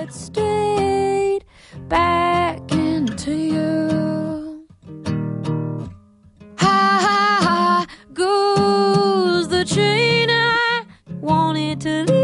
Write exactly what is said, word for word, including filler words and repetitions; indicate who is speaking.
Speaker 1: it straight back into you. Ha ha ha goes the train I wanted to leave.